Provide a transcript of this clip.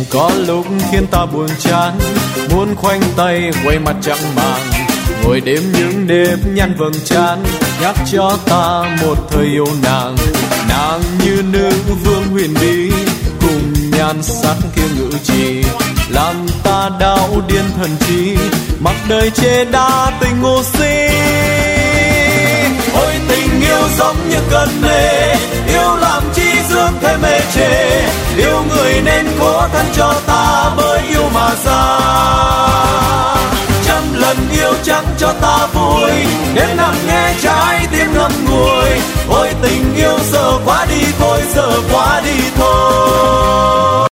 Có lúc khiến ta buồn chán, muốn khoanh tay quay mặt chẳng màng, ngồi đêm những nếp nhăn vầng trán, nhắc cho ta một thời yêu nàng. Nàng như nữ vương huyền bí, cùng nhan sắc kia ngự trì, làm ta đau điên thần trí, mặc đời chê đa tình ngu si. Ôi tình yêu giống như cơn mê, yêu làm chi dương thêm mê chê, yêu người nên cố thân cho ta bởi yêu mà ra. Trăm lần yêu chẳng cho ta vui, đêm nằm nghe trái tim ngậm ngùi. Ôi tình yêu giờ quá đi thôi, giờ quá đi thôi.